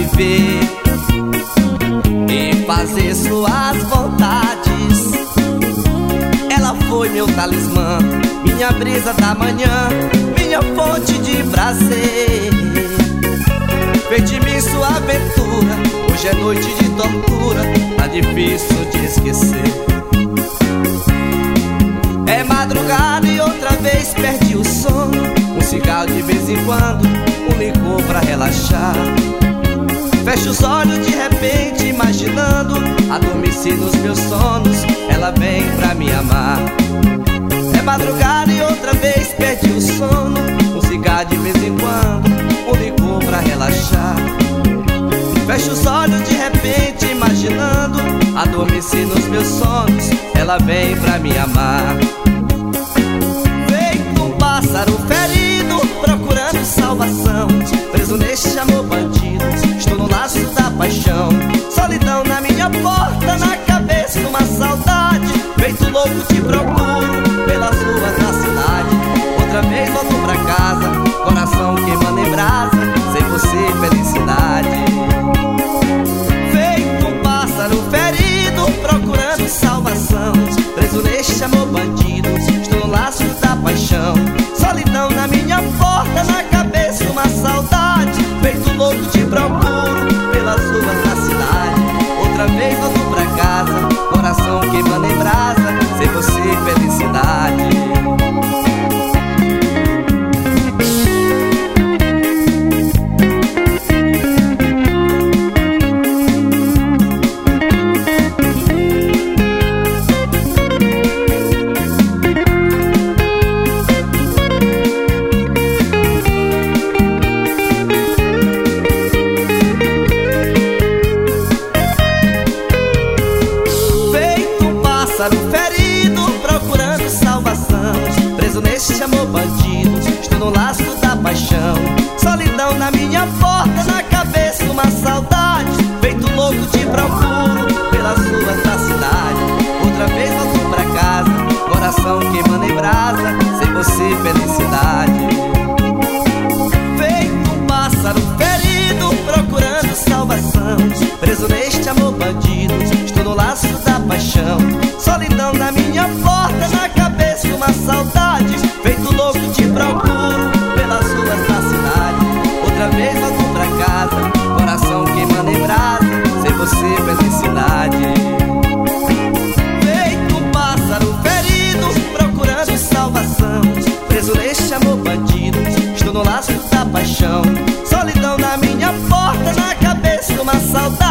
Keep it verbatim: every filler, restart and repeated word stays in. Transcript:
viver e fazer suas vontades. Ela foi meu talismã, minha brisa da manhã, minha fonte de prazer. Fez de mim sua aventura, hoje é noite de tortura, tá difícil de esquecer. É madrugada e outra vez perdi o sono, um cigarro de vez em quando, um licor pra relaxar. Fecho os olhos de repente imaginando, adormeci nos meus sonhos, ela vem pra me amar. É madrugada e outra vez perdi o sono, um cigarro de vez em quando, um licor pra relaxar. Fecho os olhos de repente imaginando, adormeci nos meus sonhos, ela vem pra me amar. Feito um pássaro ferido, procurando salvação, preso neste amor bandido, estou no laço da paixão. Solidão na minha porta, na cabeça uma saudade, feito louco te procuro pelas ruas da cidade. Outra vez volto pra casa, coração queimando em brasa, sem você felicidade. Feito um pássaro ferido, procurando salvação, preso neste amor bandido, estou no laço da paixão. Solidão na minha porta, na cabeça uma saudade, feito louco te procuro pelas ruas da cidade. Outra vez volto pra casa, coração queimando em brasa, sem você felicidade. Pássaro ferido, procurando salvação, preso neste amor bandido, estou no laço da paixão. Solidão na minha porta, na cabeça uma saudade, feito louco te procuro pelas ruas da cidade. Outra vez volto pra casa, coração queimando em brasa, sem você felicidade. Feito um pássaro ferido, procurando salvação, preso neste amor bandido, estou no laço da paixão. Solidão na minha porta, na cabeça uma saudade, feito louco te procuro pelas ruas da cidade. Outra vez volto pra casa, coração queimando em brasa, sem você felicidade. Feito um pássaro ferido, procurando salvação, preso neste amor bandido, estou no laço da paixão. Solidão na minha porta, na cabeça uma saudade,